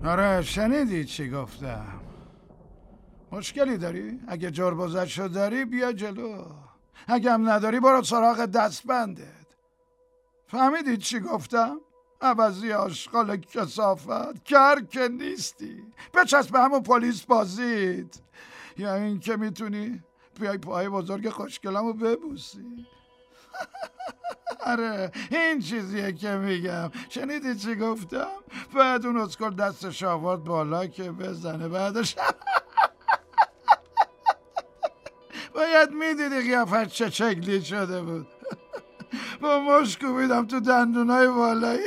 آره شنیدی چی گفتم؟ مشکلی داری؟ اگه جربوزشو داری بیا جلو، اگه هم نداری برو سراغ دستبندت. فهمیدی چی گفتم؟ عوضی آشغال کثافت کر که نیستی، بچسب به همون پلیس بازید. یا این که میتونی بیای پای بزرگ خوشگلمو ببوسی. آره این چیزیه که میگم. شنیدی چی گفتم؟ باید اون اسکل دستش آورد بالا که بزنه، بعدش باید میدیدی قیافت چه شکلی شده بود. با مشت کوبیدم تو دندونای بالایی.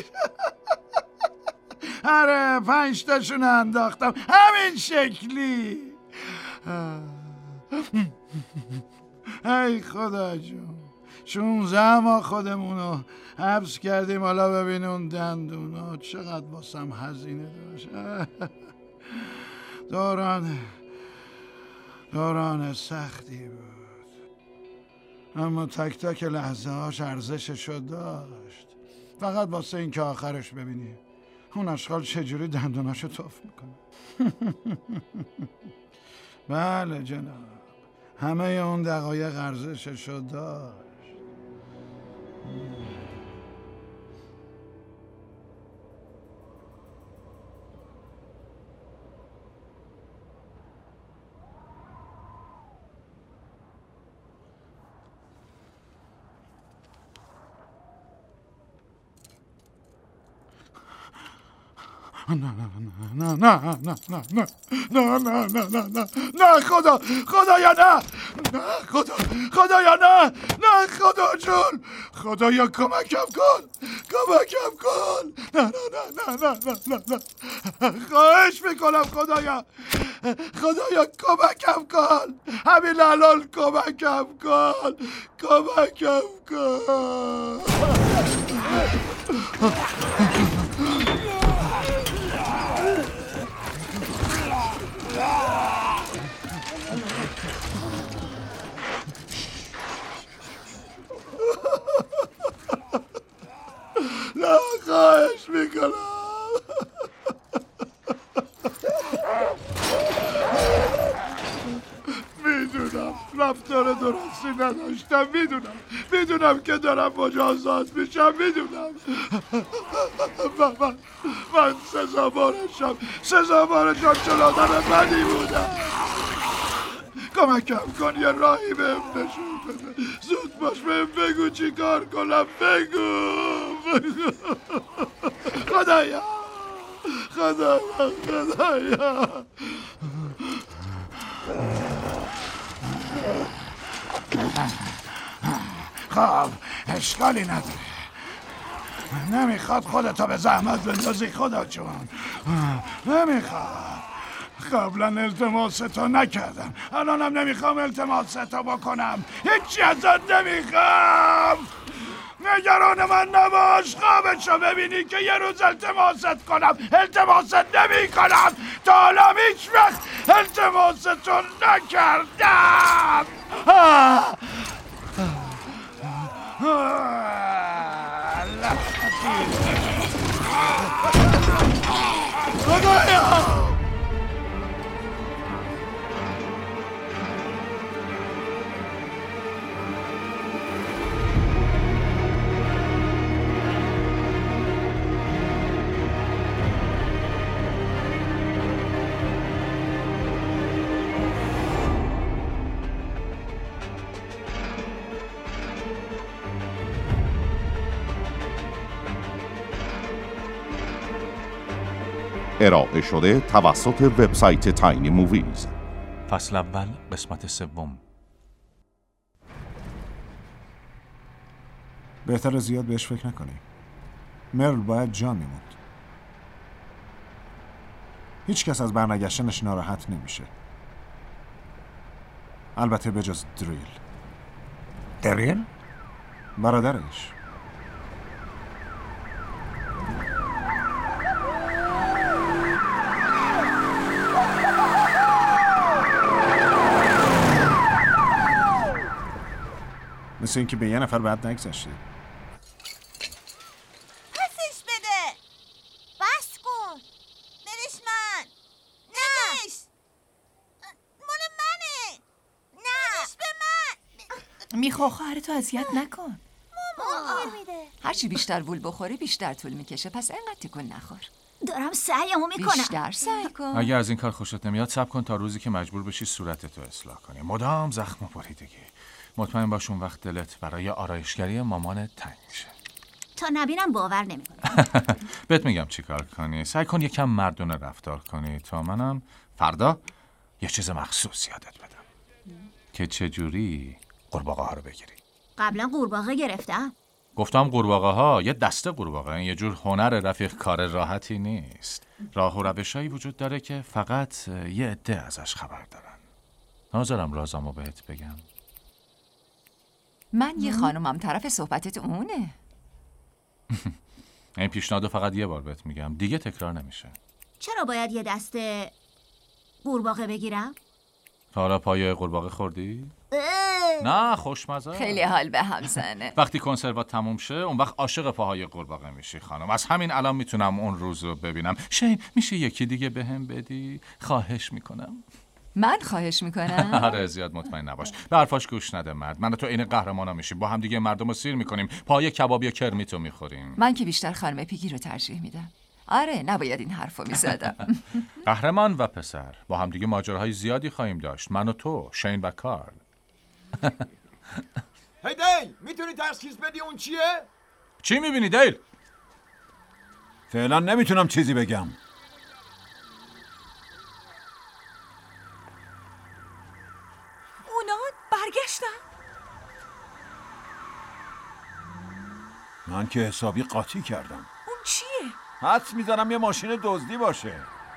آره 5 تاشون انداختم همین شکلی. ای خدا جون، 16 ماه خودمونو حبس کردیم، حالا ببین اون دندونا چقدر واسم هزینه داشت. دوران سختی بود، اما تک تک لحظه هاش ارزششو داشت. فقط واسه این که آخرش ببینی اون اشغال چجوری دندوناشو توف میکنه. بله جناب، همه اون دقایق ارزششو داشت. نه خدایا نه خدا جون، خدایا کمکم کن. نه خواهش میکنم خدایا کمکم کن، همین الان کمکم کن. نه خواهش میکنم. میدونم رفتار درستی نداشتم، میدونم که دارم مجازات میشم، میدونم. من سزاوارشم چون آدم بدی بودم. کمکم کن، یه راهی بهم نشون بده. زود باش بهم بگو چی کار کنم. بگو خدایا. خب اشکالی نداره، نمیخواد خودتو به زحمت بندازی خدا جون، نمیخواد. قبلا التماستو نکردم، الانم نمیخوام التماستو بکنم. هیچی ازت نمیخوام. نگران من نباش، خوابشو ببینی که یه روز التماست کنم. التماست نمی کنم، تا حالا هیچ وقت التماستو نکردم. خدایا ارائه شده توسط وبسایت تاینی موویز. فصل اول قسمت 3. بهتره زیاد بهش فکر نکنی. مرل باید جا میموند. هیچ کس از برنگشتنش ناراحت نمیشه، البته بجز دریل برادرش. مثل اینکه به یه نفر بعد نگذشته. پسش بده، بس کن، دلش میخوا خواهرتو اذیت نکن. هرچی بیشتر وول بخوری بیشتر طول میکشه، پس اینقدر تکون نخور. دارم سعیمو میکنم. بیشتر سعی کن. اگه از این کار خوشت نمیاد صبر کن تا روزی که مجبور بشی صورتتو اصلاح کنی. مدام زخم و بریدگی. مطمئن باش اون وقت دلت برای آرایشگری مامانت تنگ میشه. تا نبینم باور نمیکنم. بهت میگم چی کار کنی. سعی کن یکم مردونه رفتار کنی تا منم فردا یه چیز مخصوص یادت بدم که چجوری قورباغه ها رو بگیری. قبلا قورباغه گرفتم. گفتم قورباغه ها یه دسته قورباغه، این یه جور هنر رفیق، کار راحتی نیست. راه و روشایی وجود داره که فقط یه عده ازش خبر دارن. ناظرم رازمو بهت بگم. من یه خانومم، طرف صحبتت اونه. این پیشنهادو فقط یه بار بهت میگم، دیگه تکرار نمیشه. چرا باید یه دسته قورباغه بگیرم؟ تا حالا پای قورباغه خوردی؟ نه خوشمزه. خیلی حال به هم زنه. وقتی کنسروات تموم شه اون وقت عاشق پاهای قورباغه میشی خانم. از همین الان میتونم اون روز رو ببینم. شین میشه یکی دیگه بهم بدی؟ خواهش میکنم. من خواهش میکنم. آره زیاد مطمئن نباش. به حرفاش گوش نده مرد. من و تو عین قهرمانا میشیم، با هم دیگه مردم رو سیر میکنیم، پای کباب یا کرمیتو میخوریم. من که بیشتر خانم پیگی رو ترجیح میدم. آره نباید این حرفو میزدم. قهرمان و پسر با هم دیگه ماجراهای زیادی خواهیم داشت، من و تو، شین و کارل. هی دیل، میتونی تشخیص بدی اون چیه؟ چی میبینی دیل؟ فعلا نمیتونم چیزی بگم. اونا برگشتن. من که حسابی قاطی کردم. اون چیه؟ حدس میزنم یه ماشین دزدی باشه.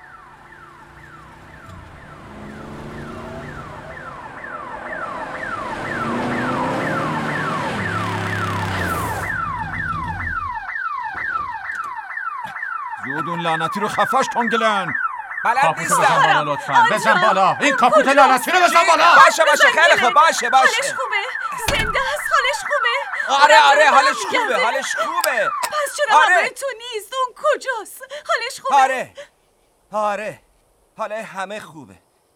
زود اون لعنتی رو خفش کن گلن. بلد کاپوتو نیستم. بزن بالا لطفا. بزن بالا. این کاپوت لعنتی رو بزن بالا. باشه خیلی خوب، باشه حالش خوبه. زنده است، حالش خوبه. آره حالش خوبه، حالش خوبه. پس چرا همراه تو نیست؟ اون کجاست؟ حالش خوبه؟ آره حالا همه خوبه،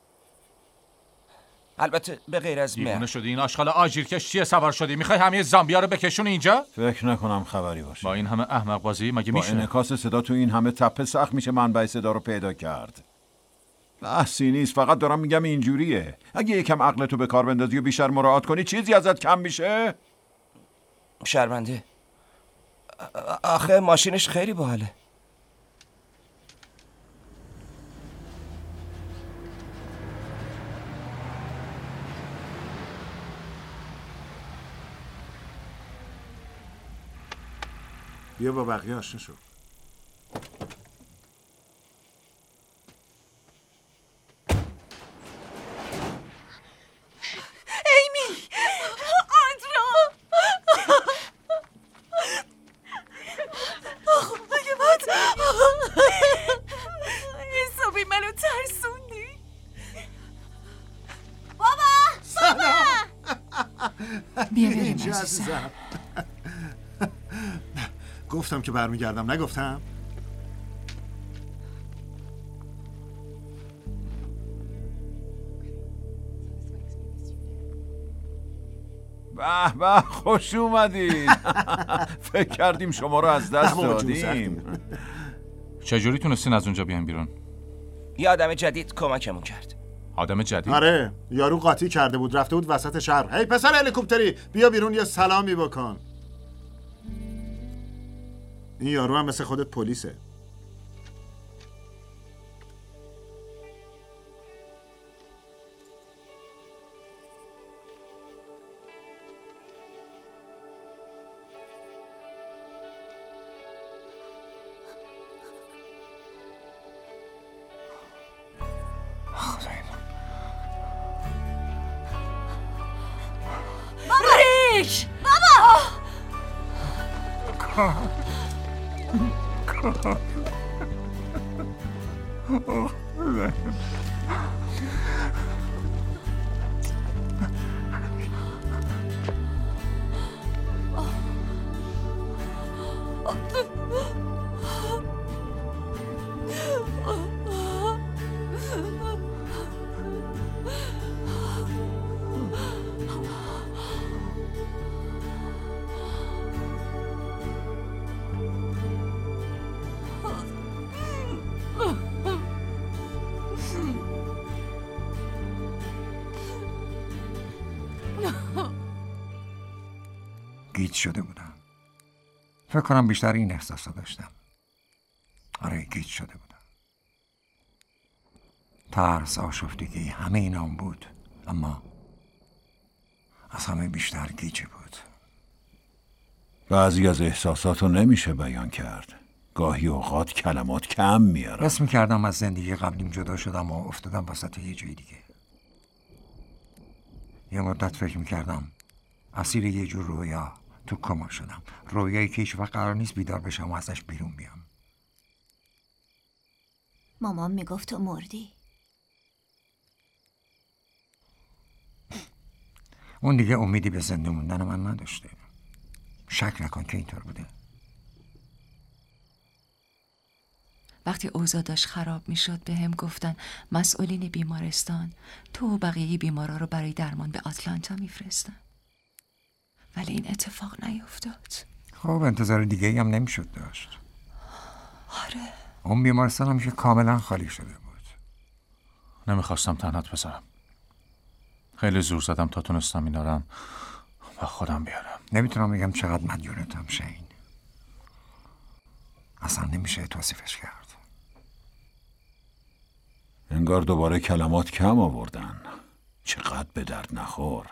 البته به غیر از دیوونه من. شدی؟ این آشغال آجیرکش چیه سوار شدی؟ میخوای همه زامبیا رو بکشون اینجا؟ فکر نکنم خبری باشه. با این همه احمق بازی مگه با میشه؟ انعکاس صدا تو این همه تپه سخت میشه منبع صدا رو پیدا کرد. بحثی نیست، فقط دارم میگم اینجوریه. اگه یکم عقلتو به کار بندازی و بیشتر مراعات کنی چیزی ازت کم میشه؟ شرمنده. آخه ماشینش خیلی باحاله. بیا با بقیه آشنا شو. ایمی، آندرا، خدای من، حسابی منو ترسوندی. بیا بریم عزیزم. گفتم که برمیگردم، نگفتم؟ به به خوش اومدید. فکر کردیم شما رو از دست دادیم. چجوری تونستین از اونجا بیان بیرون؟ یه آدم جدید کمکمون کرد. آدم جدید؟ آره یارو قاطی کرده بود، رفته بود وسط شهر. هی پسر هلیکوپتری بیا بیرون یه سلامی بکن. این یارو هم مثل خودت پلیسه. ریک! بابا! گیج شده بودم. فکر کنم بیشتر این احساس داشتم. آره گیج شده بودم. ترس، آشفتگی، همه اینام بود، اما از همه بیشتر گیجی بود. بعضی از احساساتو نمیشه بیان کرد. گاهی اوقات کلمات کم میارم. حس می‌کردم از زندگی قبلیم جدا شدم و افتادم وسط یه جای دیگه. یه مدت فکر می‌کردم اسیر یه جور رویا تو کما شدم. رویایی که هیچ وقت قرار نیست بیدار بشم و ازش بیرون بیام. مامان میگفت تو مردی. اون دیگه امیدی به زنده موندن من نداشته. شک نکن که اینطور بوده. وقتی اوضاع داشت خراب میشد به هم گفتن مسئولین بیمارستان تو و بقیه بیمارا رو برای درمان به آتلانتا میفرستن. ولی این اتفاق نیفتاد. خب انتظار دیگه هم نمیشد داشت. آره. اون بیمارستان هم که کاملا خالی شده بود. نمیخواستم تنهات بذارم. خیلی زور زدم تا تونستم اینا رو با خودم بیارم. نمیتونم بگم چقدر مدیونتم شین. اصلا نمیشه توصیفش کرد. انگار دوباره کلمات کم آوردن. چقدر به درد نخور.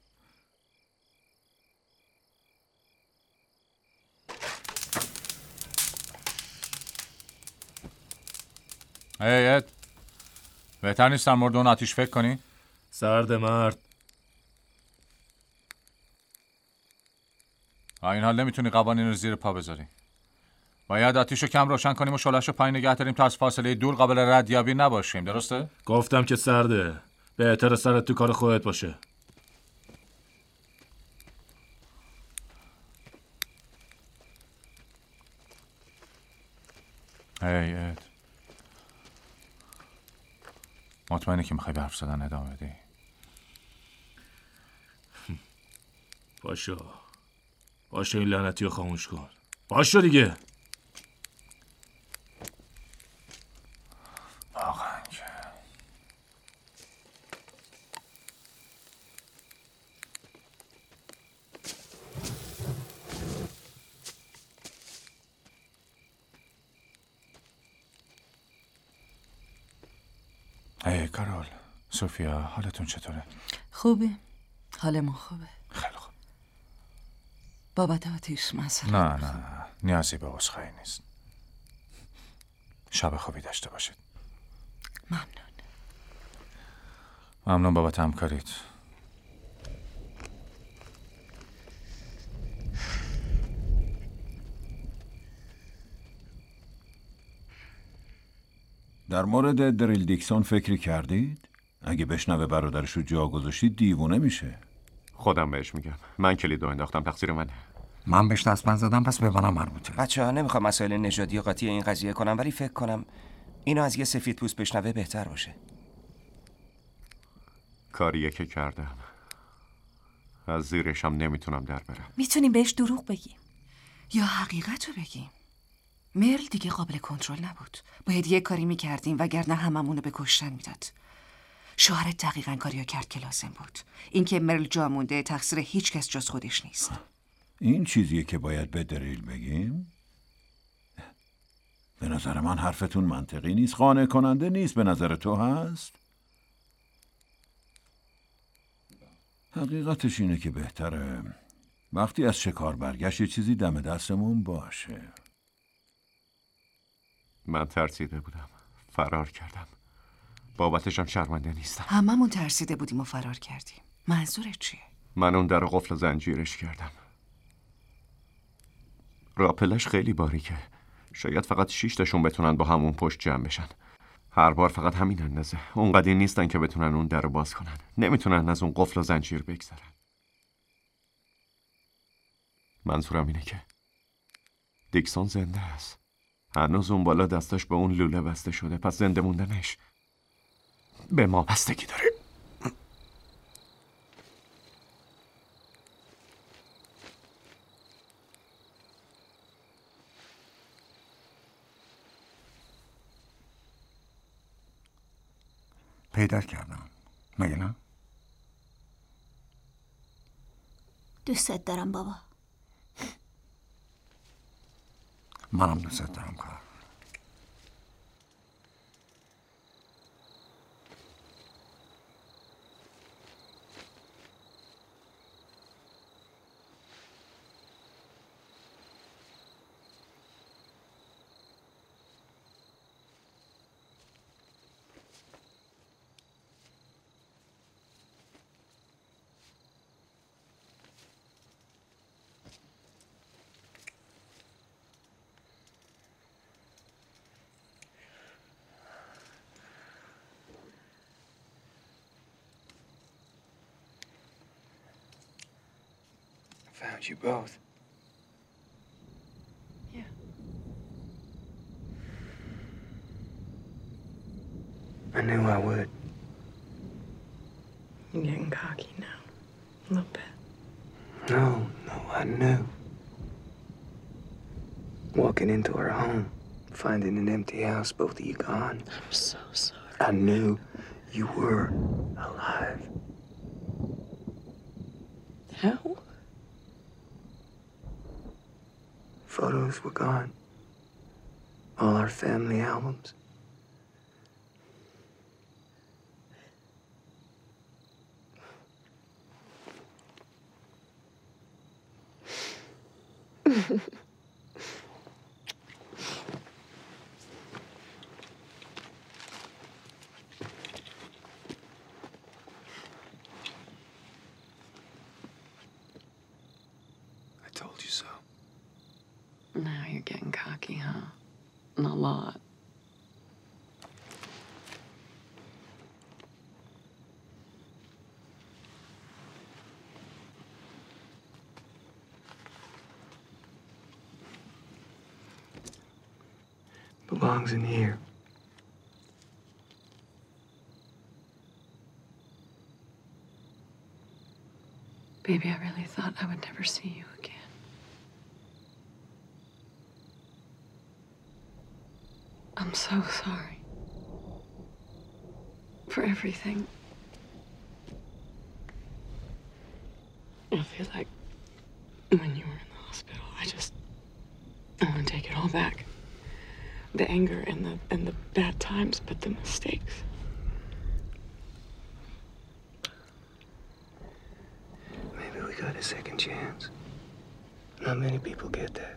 اد بهتر نیست در مورد اون آتیش فکر کنی؟ سرد مرد. با این حال نمیتونی قوانین رو زیر پا بذاری. باید آتیش رو کم روشن کنیم و شعله‌اش رو پایین نگه داریم تا از فاصله دور قابل ردیابی نباشیم. درسته؟ گفتم که سرده. بهتره سرت تو کار خودت باشه. اد مطمئنی که میخوای به حرف زدن ادامه بدی؟ پاشو این لعنتی رو خاموش کن. پاشو دیگه. واقعا که کارول، سوفیا، حالتون چطوره؟ خوبه. حال ما خوبه. خیلی خوب. بابت آتیش مثلا. نه نیازی به عذرخواهی نیست. شب خوبی داشته باشید. ممنون بابت همکاریت. در مورد دریل دیکسون فکری کردید؟ اگه بشنوه برادرش رو جا گذاشتید دیوونه میشه. خودم بهش میگم. من کلیدو انداختم، تقصیر منه. من بهش دستبند زدم، پس به منم مربوطه. بچه‌ها نمیخوام مسائل نژادی و قاطی این قضیه کنم، ولی فکر کنم اینو از یه سفید پوست بشنوه بهتر باشه. کاریه که کردم. از زیرشم نمیتونم در برم. میتونیم بهش دروغ بگیم یا حقیقت رو بگیم. مرل دیگه قابل کنترل نبود. باید یه کاری میکردیم وگرنه هممونو به کشتن میداد. شوهرت دقیقاً کاریو کرد که لازم بود. اینکه مرل جا مونده تقصیر هیچ کس جز خودش نیست. این چیزیه که باید به دریل بگیم؟ به نظر من حرفتون منطقی نیست، قانع کننده نیست. به نظر تو هست؟ حقیقتش اینه که بهتره وقتی از شکار برگشت یه چیزی دم دستمون باشه. من ترسیده بودم. فرار کردم. بابتشم شرمنده نیستم. هممون ترسیده بودیم و فرار کردیم. منظورت چیه؟ من اون در قفل زنجیرش کردم. راپلش خیلی باریکه. شاید فقط 6 تاشون بتونن با همون پشت جمع بشن. هر بار فقط همین اندازه. اونقدی نیستن که بتونن اون در رو باز کنن. نمیتونن از اون قفل و زنجیر بگذرن. منظورم اینه که دیکسون زنده است. هنوز اون بالا دستاش به اون لوله بسته شده، پس زنده موندنش به ما بستگی داره. پیدا کردم، مگه نه؟ دوستت دارم بابا. منم دوست دارم کار. Found you both. Yeah. I knew I would. You're getting cocky now. A little bit. No, I knew. Walking into our home, finding an empty house, both of you gone. I'm so sorry. I knew you were alive. How? Photos were gone. All our family albums. I told you so. Now you're getting cocky, huh? A lot. Belongs in here. Baby, I really thought I would never see you again. I'm so sorry for everything. I feel like when you were in the hospital, I want to take it all back. The anger and the bad times, but the mistakes. Maybe we got a second chance. Not many people get that.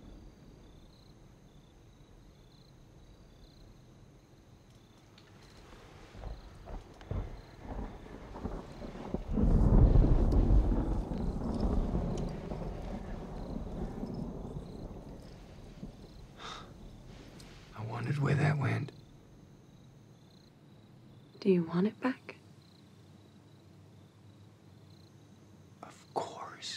I wondered where that went. Do you want it back? Of course.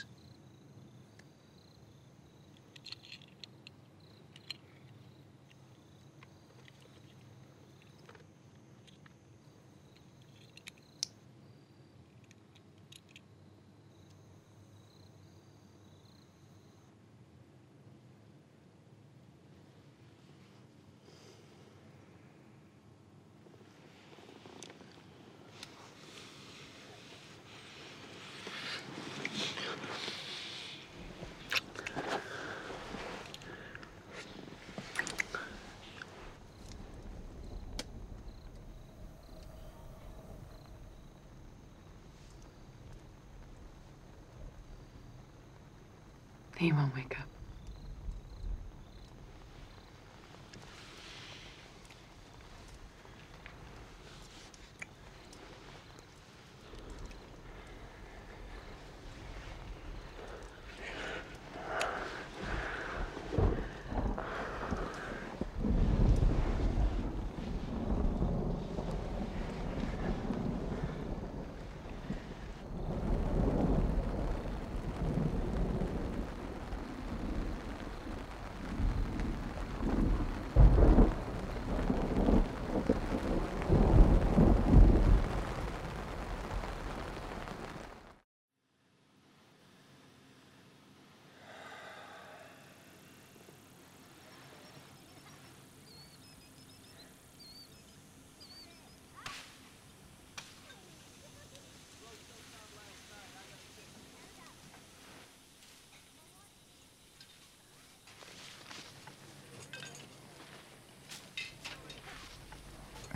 He won't wake up.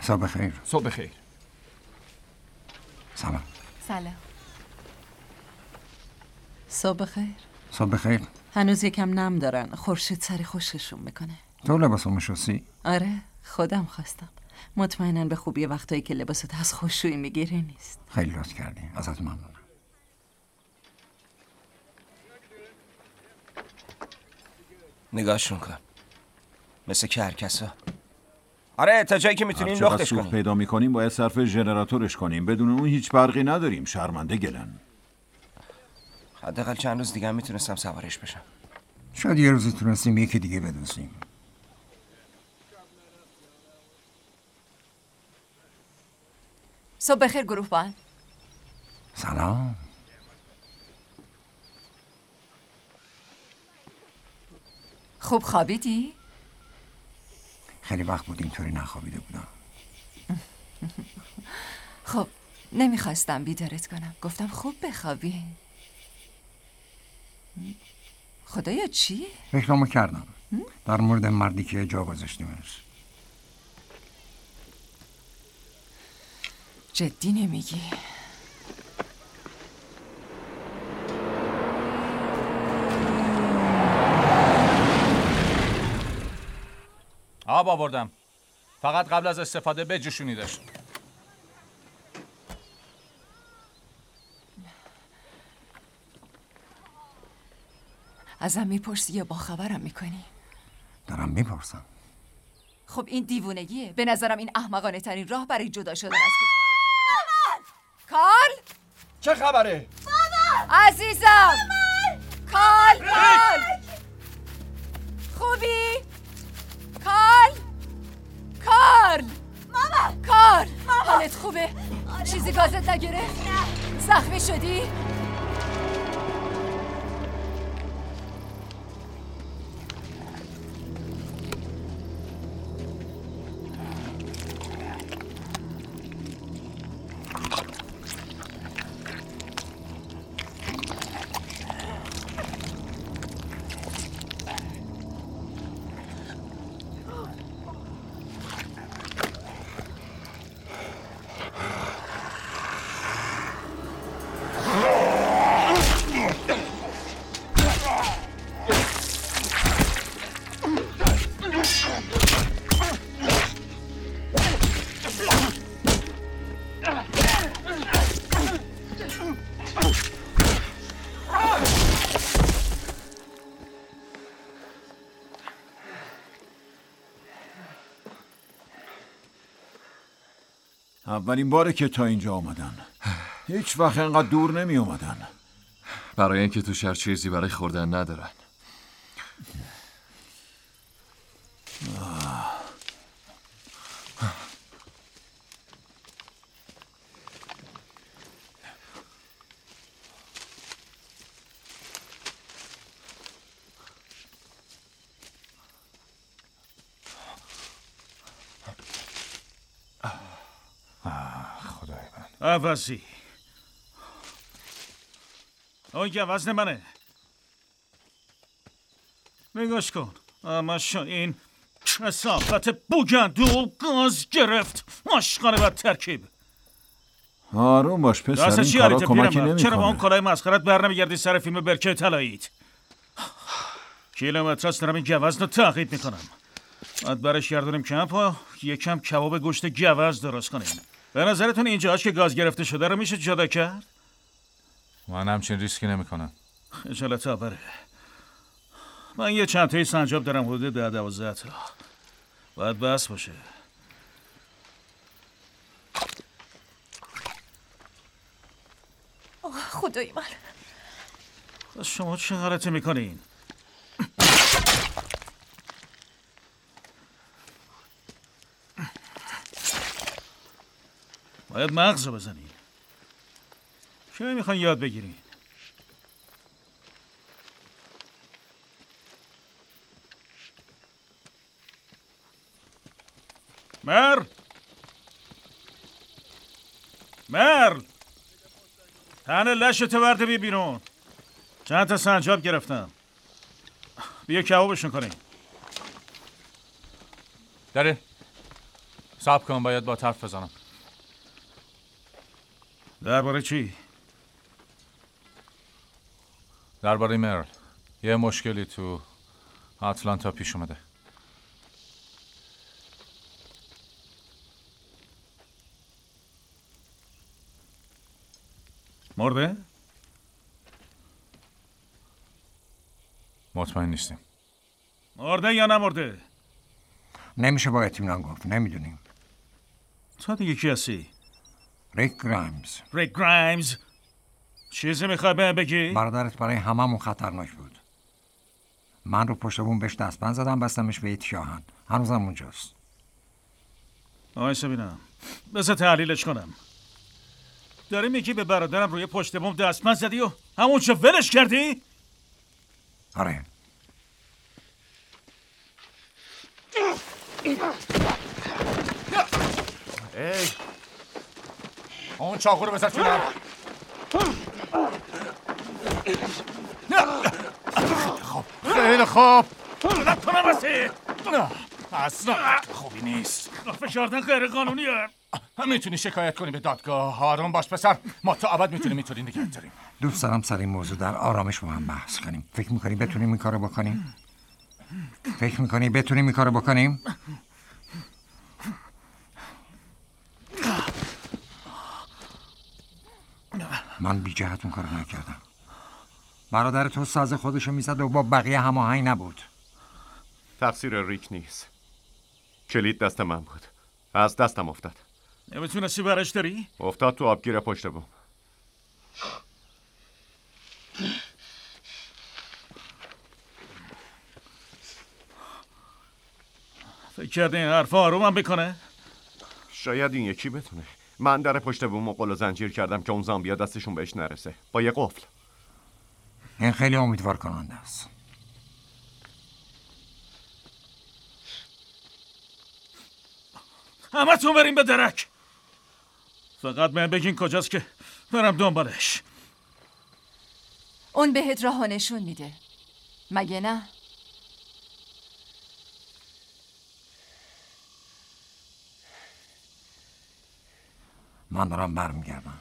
صبح خیر. صبح خیر. سلام. سلام. صبح خیر. صبح خیر. هنوز یکم نم دارن. خورشید سری خشکشون میکنه. تو لباسمو شستی؟ آره، خودم خواستم. مطمئناً به خوبی وقتایی که لباست از خوشویی میگیری نیست. خیلی لطف کردی. ازت ممنونم. نگاهشون کن. مثل کرکسا. آره تا جایی که میتونیم لختش کنیم. پیدا میکنیم باید صرف ژنراتورش کنیم. بدون اون هیچ برقی نداریم. شرمنده گلن. حداقل چند روز دیگه هم میتونستم سوارش بشم. شاید یه روزی تونستیم یکی دیگه بدوزیم. صبح بخیر گروه بان. سلام. خوب خوابیدی؟ خیلی وقت بود اینطوری نخوابیده بودم. خب نمیخواستم بیدارت کنم. گفتم خوب بخوابی. خدایا چی؟ فکرامو کردم در مورد مردی که جا گذاشتیمش. جدی نمیگی؟ آب آوردم. فقط قبل از استفاده بجوشونیدش. ازم میپرسی یا باخبرم میکنی؟ دارم میپرسم. خب این دیوونگیه. به نظرم این احمقانه ترین راه برای جدا شدن از کارل! چه خبره؟ مامان! عزیزم! کارل! خوبی؟ کارل! مامان! کارل! حالت خوبه؟ چیزی گازت نگرفت؟ زخمی شدی؟ اولین باره که تا اینجا آمدن. هیچ وقت اینقدر دور نمی اومدن. برای اینکه تو شهر چیزی برای خوردن ندارن. عوضی اون که وزن منه. نگاش کن. اما این کثافت بوگندو گاز گرفت. مشقانه بد ترکیب. آروم باش پسر، این کارا کمکی نمیکنه. چرا با اون کالای مسخرت بر نمیگردی سر فیلم برکه طلاییت؟ کیلومتراست دارم این گوزن رو تعقیب میکنم. باید برش گردونیم کمپ و یکم کباب گوشت گوز درست کنیم. به نظرتون اینجاش که گاز گرفته شده رو میشه جدا کرد؟ من همچین ریسکی نمیکنم. خجالت آوره. من یه چند تایی سنجاب دارم حدود 10-12 تا. باید بس باشه. خدای من. بس شما چه غلطی میکنین؟ باید مغز رو بزنین. چه میخواین یاد بگیرین؟ مرل تن لشت ورده بی بیرون. چند تا سنجاب گرفتم. بیا کبابشون کنیم. داره صبر کن، باید با حرف بزنم. درباره چی؟ درباره مرل. یه مشکلی تو آتلانتا پیش اومده. مرده؟ مطمئن نیستیم. مرده یا نمرده؟ نمیشه با اطمینان گفت، نمیدونیم. تو دیگه کی هستی؟ ریک گرایمز. ریک گرایمز؟ چیزی میخوای بهم بگی؟ برادرت برای هممون خطرناک بود. من رو پشت بوم بهش دستبند زدم، بستمش به شاهن. هنوزم اونجاست. آیسا بینم، بذار تحلیلش کنم. داری میگی به برادرم روی پشت بوم دستبند زدی و همون چه ولش کردی؟ آره. ای اون چاقو رو بذار کنار. خب خیلی خوب. تو نبستی. اصلا خوبی نیست. فشاردن غیر قانونیه. میتونی شکایت کنی به دادگاه. آروم باش پسر، ما تا ابد میتونیم اینطوری نگه داریم. دوست دارم سر این موضوع در آرامش با هم بحث کنیم. فکر میکنی بتونیم این کارو بکنیم؟ من بی جهت اون کارو نکردم. برادر تو ساز خودشو میزد و با بقیه هماهنگ نبود. تقصیر ریک نیست. کلید دست من بود. از دستم افتاد. نمیتونستی برش داری؟ افتاد تو آبگیر پشت بوم. فکر کرده این حرفا آرومم بکنه؟ شاید این یکی بتونه. من در پشت بوم و قل و زنجیر کردم که اون زامبیا دستشون بهش نرسه با یه قفل. این خیلی امیدوار کننده است. همه تون بریم به درک. فقط من بگین کجاست که برم دنبالش. اون بهت راهو نشون میده، مگه نه؟ من دارم برمیگردم.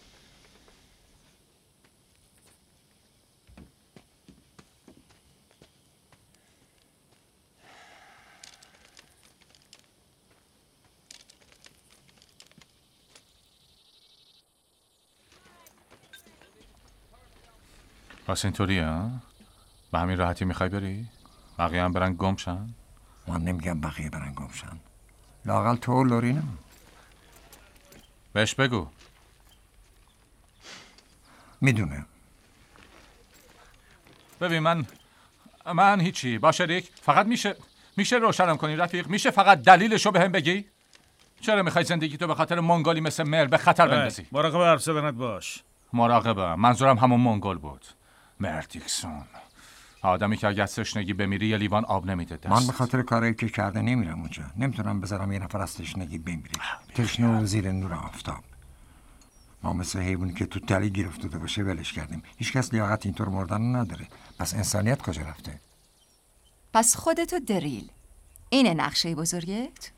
پس اینطوریه ها؟ به همین راحتی میخوای بری؟ بقیه هم برن گم شن؟ من نمیگم بقیه برن گم شن. لااقل تو و لورینو. بهش بگو. میدونه. ببین من هیچی. باشه ریک، فقط میشه روشنم کنی رفیق؟ میشه فقط دلیلشو بهم بگی؟ چرا میخوای زندگی تو به خاطر منگولی مثل مر به خطر بندازی؟ مراقب حرف زدنت باش. مراقبم. منظورم همون منگول بود. مر دیکسون، آدمی که اگه از تشنگی بمیری یه لیوان آب نمیده دست. من به خاطر کارایی که کرده نمیرم اونجا. نمیتونم بذارم یه نفر از تشنگی بمیره. تشنه و زیر نور آفتاب. ما مثل حیوانی که تو تلی گیر افتاده باشه ولش کردیم. هیچکس لیاقت اینطور مردن نداره. پس انسانیت کجا رفته؟ پس خودتو دریل. اینه نقشه بزرگت؟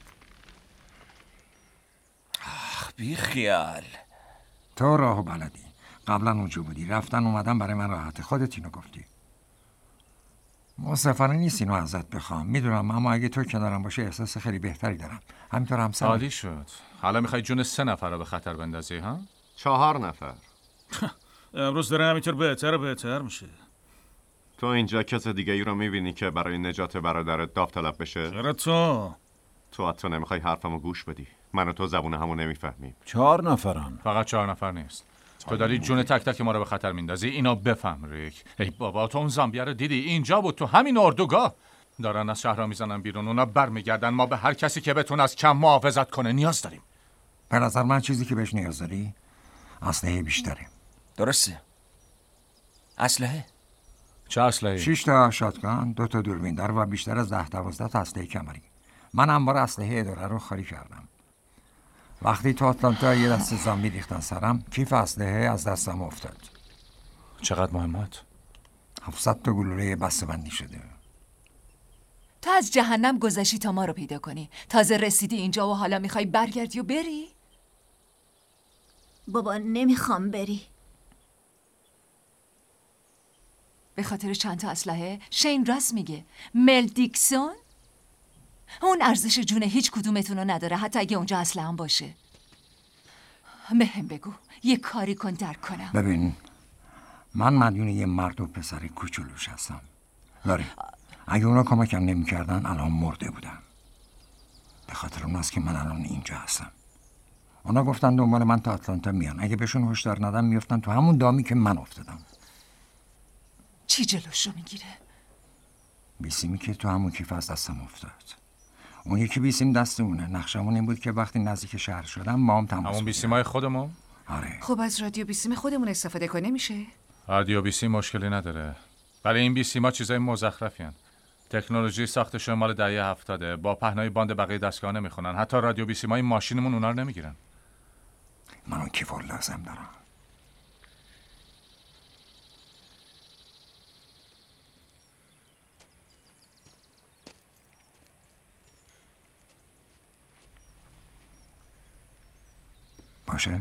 بی خیال. تو راهو بلدی. قبلا اونجا بودی. رفتن اومدن برای من راحته. خودت اینو گفتی. مصطفانه نیست اینو ازت بخوام. میدونم، اما اگه تو کنارم باشه احساس خیلی بهتری دارم. همینطور همسر. عالی شد. حالا میخوای جون 3 نفر رو به خطر بندازی ها؟ 4 نفر. امروز داره همینطور بهتر و بهتر میشه. تو اینجا کس دیگه ای رو میبینی که برای نجات برادرت داوطلب بشه؟ چرا تو حتی نمیخوای حرفمو گوش بدی. من و تو زبون همو نمیفهمیم. 4 نفرن. فقط 4 نفر نیست. تو داری جون تک تک ما رو به خطر میندازی. اینو بفهم ریک. ای بابا، تو اون زامبیا رو دیدی؟ اینجا بود، تو همین اردوگاه. دارن از شهرها میزنن بیرون. اونا برمیگردن. ما به هر کسی که بتونه از کم محافظت کنه نیاز داریم. به نظر من چیزی که بهش نیاز داری اسلحه بیشتره. درسته. اسلحه؟ چه اسلحه‌ای؟ 6 تا شاتگان، 2 تا دوربین دار و بیشتر از 10-12 تا اسلحه کمری. من انبار اسلحه اداره رو خالی کردم. وقتی تو آتلانتا یه دسته زامبی ریختن سرم، کیف اسلحه از دستم افتاد. چقدر مهمت؟ 700 تا گلوله بسته‌بندی شده. تا از جهنم گذشتی تا ما رو پیدا کنی. تازه رسیدی اینجا و حالا میخوای برگردی و بری؟ بابا نمیخوام بری. به خاطر چند تا اسلحه؟ شین راست میگه. مل دیکسون؟ اون ارزش جون هیچ کدومتون رو نداره، حتی اگه اونجا اسلحه هم باشه. بهم بگو یه کاری کن درک کنم. ببین من مدیون یه مرد و پسر کوچولوش هستم. لاری اگه اونا کمکم نمی‌کردن الان مرده بودم. به خاطر اون است که من الان اینجا هستم. اونا گفتن دنبال من تا آتلانتا میان. اگه بهشون هشدار ندم میافتن تو همون دامی که من افتادم. چی جلوشو میگیره؟ بیسیمی که تو همون کیف از دستم افتاد. اون یکی بیسیم دست اونه. نقشمون این بود که وقتی نزدیک شهر شدم با هم تماس همون بیسیمای خودمون؟ آره. خب از رادیو بیسیم خودمون استفاده کنه میشه؟ رادیو بیسیم مشکلی نداره. ولی این بیسیما چیزای مزخرفی هن. تکنولوژی ساختشون مال دهه 70 با پهنای باند بقیه دستگاه نمیخونن. حتی رادیو بیسیمای ماشینمون اونا رو نمیگیرن. من اون کیفو لازم دارم. باشه؟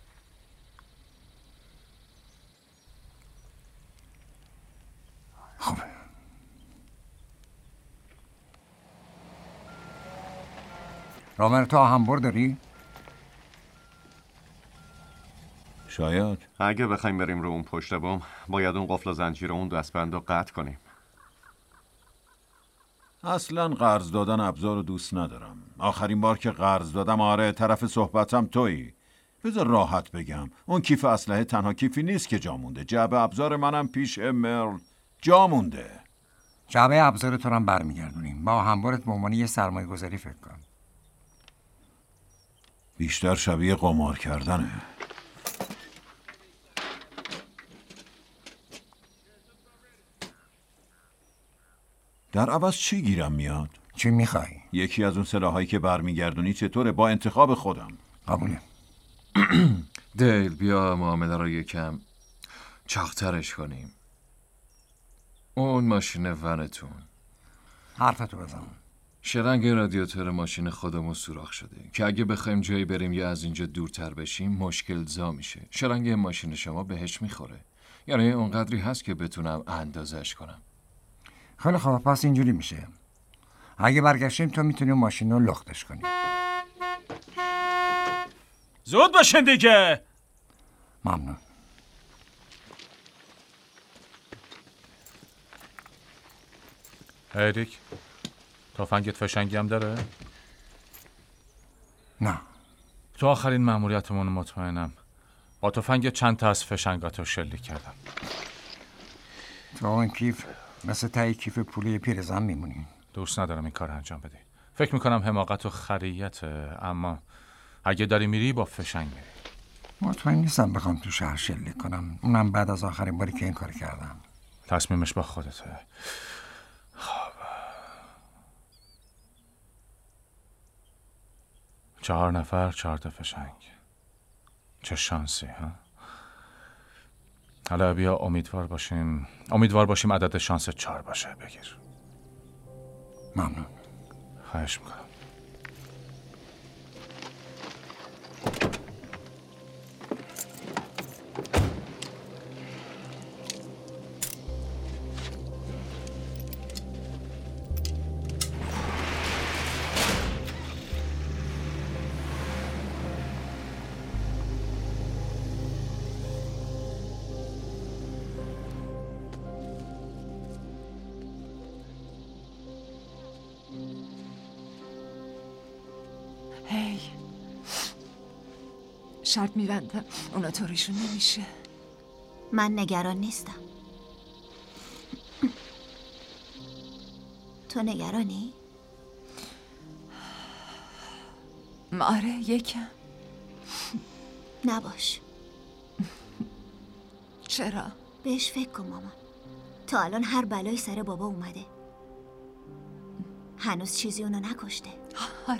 خوبه. رامرتا همبر داری؟ شاید. اگه بخوایم بریم رو اون پشت بوم باید اون قفل و زنجیر اون دستبند رو قطع کنیم. اصلا قرض دادن ابزار رو دوست ندارم. آخرین بار که قرض دادم آره طرف صحبتم تویی. بذار راحت بگم اون کیف اسلحه تنها کیفی نیست که جا مونده. جعبه ابزار منم پیش مرل جا مونده. جعبه ابزار تو رو هم برمیگردونیم. با همبرت به عنوان یه سرمایه گذاری فکر کن. بیشتر شبیه قمار کردنه. در عوض چی گیرم میاد؟ چی میخوای؟ یکی از اون سلاحایی که برمیگردونی چطوره؟ با انتخاب خودم. قبوله. دیل بیا معامله رو یکم چاقترش کنیم. اون ماشین ونتون حرفتو بزن. شرنگ رادیاتور ماشین خودمون سوراخ شده که اگه بخوایم جایی بریم یا از اینجا دورتر بشیم مشکل زا میشه. شرنگ ماشین شما بهش میخوره. یعنی اونقدری هست که بتونم اندازش کنم. خیلی خوب پس اینجوری میشه. اگه برگشتیم تو میتونی ماشین رو لختش کنی. زود باشین دیگه. ممنون. اریک تفنگت فشنگی هم داره؟ نه. تو آخرین مأموریتمون مطمئنم با تفنگ چند تا از فشنگاتو شلیک کردم. تو اون کیف مثل تایی کیف پولی پیرزن میمونی. دوست ندارم این کار انجام بدی. فکر میکنم حماقت و خریته، اما اگه داری میری با فشنگ میری. مطمئن نیستم بخوام تو شهر شلیک کنم، اونم بعد از آخرین باری که این کار کردم. تصمیمش با خودته. خب 4 نفر 4 تا فشنگ. چه شانسی ها. حالا بیا امیدوار باشیم عدد شانس 4 باشه. بگیر. ممنون. خواهش میکنم. هی شرط میبندم اونا طوریشون نمیشه. من نگران نیستم. تو نگرانی؟ آره یکم. نباش. چرا؟ بهش فکر کن مامان. تا الان هر بلایی سر بابا اومده. هنوز چیزی اونو نکشته. آره.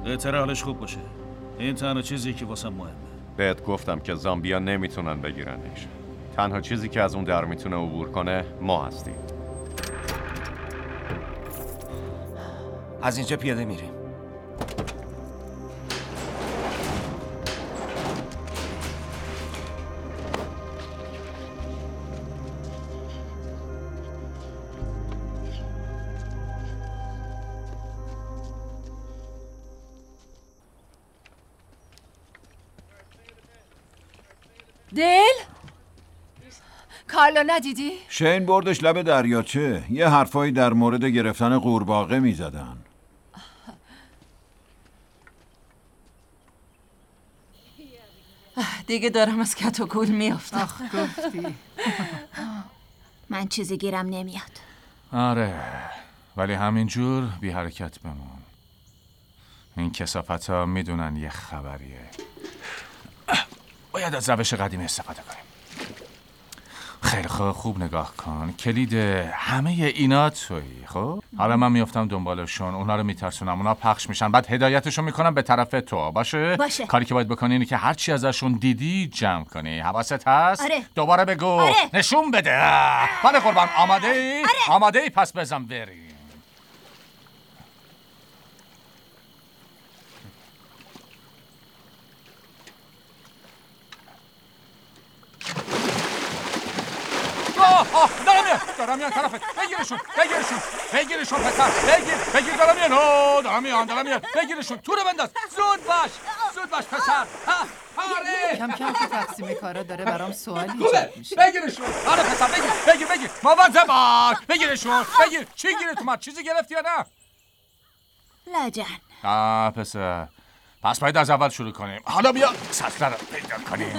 بهتره حالش خوب باشه. این تنها چیزی که واسم مهمه. بهت گفتم که زامبیا نمیتونن بگیرنش. تنها چیزی که از اون در میتونه عبور کنه ما هستیم. از اینجا پیاده میریم. دل؟ کارلو ندیدی؟ شین بردش لب دریاچه. یه حرفایی در مورد گرفتن قورباغه میزدن. دیگه دارم از کت و گول میافتم. آخ گفتی. من چیزی گیرم نمیاد. آره ولی همینجور بی حرکت بمون. این کثافت ها میدونن یه خبریه. باید از روش قدیم استفاده کنیم. خیلی خوب نگاه کن. کلید همه اینا تویی. خب حالا من میافتم دنبالشون، اونا رو میترسونم، اونا پخش میشن، بعد هدایتشون میکنم به طرف تو. باشه؟ کاری که باید بکنی اینه که هرچی ازشون دیدی جمع کنی. حواست هست؟ آره. دوباره بگو. آره. نشون بده. بله قربان. آماده ای؟ آره. آماده ای؟ پس بزن بریم. دارم میان طرفت. بگیرشون پسر. بگیر دارم میان. بگیرشون. تو رو بنداز. زود باش پسر. آره. کم کم که تقسیم کارا داره برام سوال ایجاد میشه. بگیرشون. آره پسر بگیر. مواظب باش. بگیرشون. چی گیرت اومد؟ چیزی گرفتی یا نه؟ لجن. پسر. پس باید از اول شروع کنیم. حالا بیا سطل رو پیدا کنیم.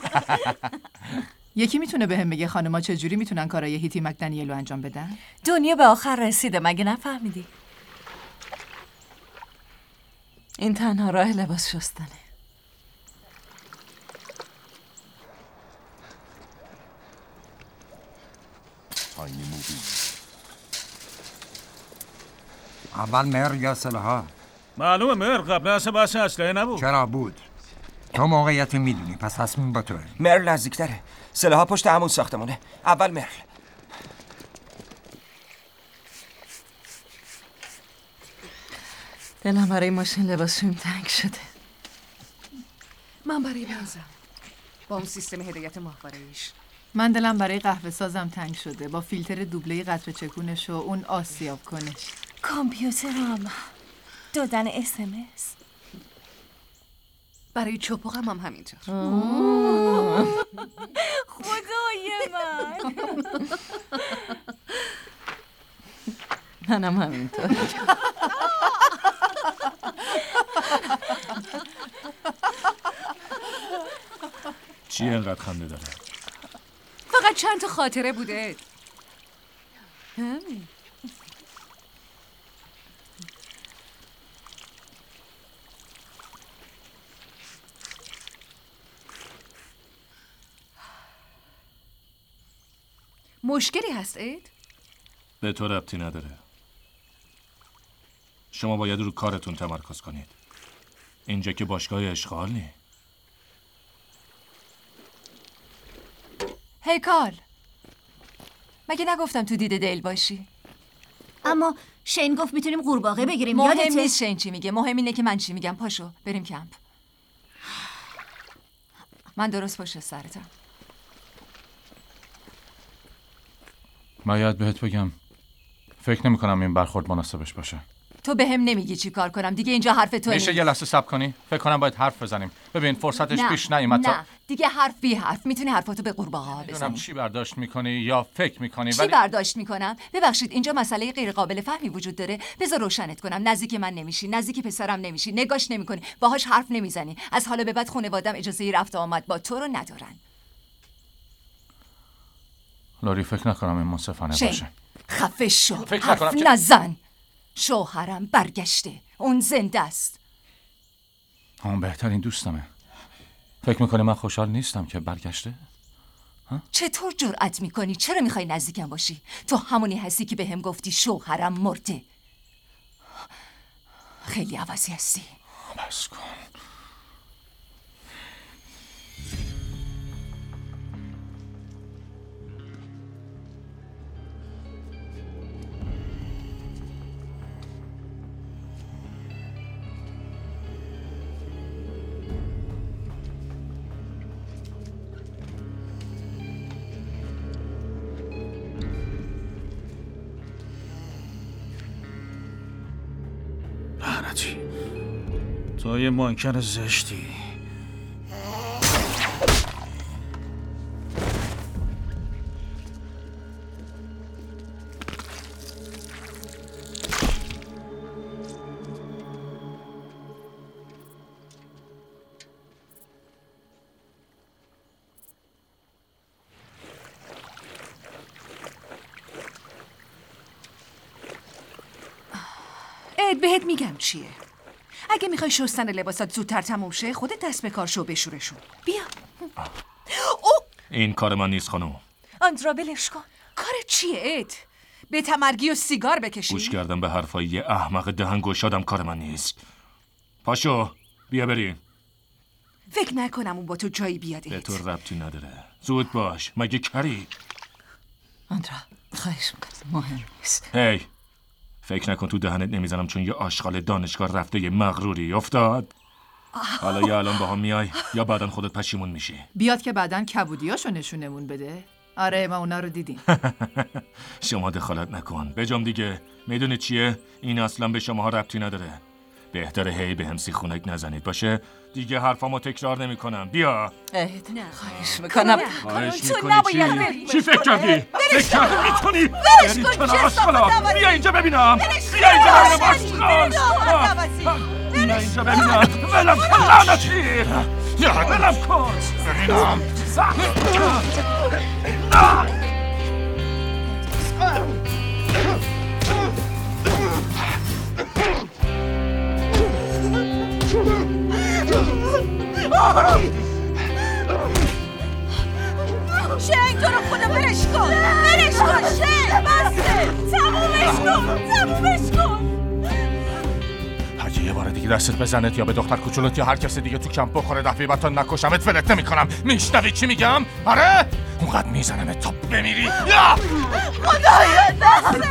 یکی میتونه بهم بگه خانما چجوری میتونن کارای هیتی مکدنیلو انجام بدن؟ دنیا به آخر رسیده، مگه نفهمیدی؟ این تنها راه لباس شستنه. اول مهر یا سلاح‌ها؟ معلومه مهر. قبلا اصلا بحث اسلحه نبود. چرا بود؟ تو موقعیت میدونی، پس تصمیم با توه. مرل نزدیکتره. سلاح‌ها پشت همون ساختمونه. اول مرل. دلم برای ماشین لباسشویم تنگ شده. من برای بنزم با اون سیستم هدایت ماهواره‌ایش. من دلم برای قهوه سازم تنگ شده با فیلتر دوبله قطره چکونش و اون آسیاب کنش. کامپیوترم دادن SMS. برای چپاقم هم همینطور. خدای من. منم همینطور. چی اینقدر خنده داره؟ فقط چند تا خاطره بوده. همین. مشکلی هست اید؟ به تو ربطی نداره. شما باید رو کارتون تمرکز کنید. اینجا که باشگاه اشغال نی. هی کارل، مگه نگفتم تو دیده دیل باشی؟ اما شین گفت میتونیم قورباغه بگیریم. مهم یادته؟ نیست شین چی میگه، مهم اینه که من چی میگم. پاشو بریم کمپ. من درست پشت سرتم. باید بهت بگم فکر نمی کنم این برخورد مناسبش باشه. تو به هم نمیگی چی کار کنم. دیگه اینجا حرف تو میشه یه لحظه صبر کنی؟ فکر کنم باید حرف بزنیم. ببین فرصتش پیش نیومد. نه دیگه حرف بی حرف. میتونی حرفاتو به قورباغه‌ها بزنی. چی برداشت میکنی یا فکر میکنی؟ چی برداشت میکنم؟ ببخشید اینجا مسئله غیر قابل فهمی وجود داره. بذار روشنت کنم. نزدیک من نمیشی، نزدیک پسرم نمیشی، نگاش نمیکنی، باهاش حرف نمیزنی. از حالا به بعد خانواده‌ام اجازه رفت و آمد با تو رو ندارن. لوری فکر نکنم این منصفانه باشه. خفه شو. فکر حرف نکنم نزن. شوهرم برگشته. اون زنده است. اون بهترین دوستمه. فکر میکنی من خوشحال نیستم که برگشته؟ چطور جرأت میکنی؟ چرا میخوای نزدیکم باشی؟ تو همونی هستی که بهم گفتی شوهرم مرده. خیلی عوضی هستی. بس کن. لعنتی، تو یه منکر زشتی. بهت میگم چیه. اگه میخوای شستن لباسات زودتر تموم شه، خودت دست به کار شو، بشورشون. بیا. این کار من نیست خانم. آندرا ولش کن. کارت چیه اد؟ به تمرگی و سیگار بکشی؟ گوش کردم به حرفای یه احمق دهنگشادم کار من نیست. پاشو بیا بریم. فکر نکنم اون با تو جایی بیاد. به تو ربطی نداره. زود باش، مگه کری؟ آندرا خواهش میکنم، مهم نیست. هی فکر نکن تو دهنت نمیزنم چون یه آشغال دانشگاه رفته یه مغروری افتاد. حالا یا الان با هم میای یا بعدن خودت پشیمون میشی. بیاد که بعدن کبودیاشو نشونمون بده. آره ما اونا رو دیدیم. شما دخالت نکن. بجام دیگه میدونی چیه؟ این اصلا به شماها ربطی نداره. بهتره هی به هم سیخونک نزنید باشه؟ دیگه حرفامو تکرار نمی کنم. بیا. نه خواهش میکنم. خواهش میکنی چی فکر کردی؟ فکر کردی میتونی؟ برش کن چه آشغالا. بیا اینجا ببینم. بیا اینجا ببینم آشغال. بیا اینجا ببینم. ولم کن لعنتی. ولم کن. ببینم. شنگ تو رو خدا برش کن. برش کن شنگ. بسته. تمومش کن. اگه یه بار دیگه دستت بزنت یا به دختر کوچولوت یا هر کس دیگه تو کمپ بخوره دفعه بعد تا نکشمت ولت نمی‌کنم. میشنوی چی میگم؟ آره؟ اونقدر میزنمت تا بمیری. یا خدایا دسته.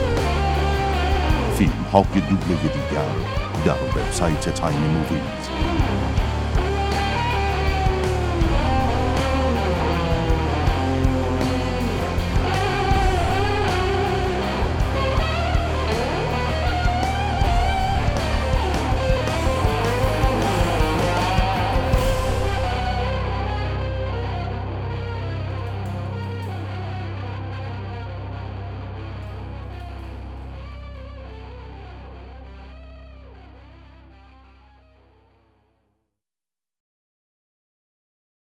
فیلم های دوبله دیگر در وبسایت تاینی موویز.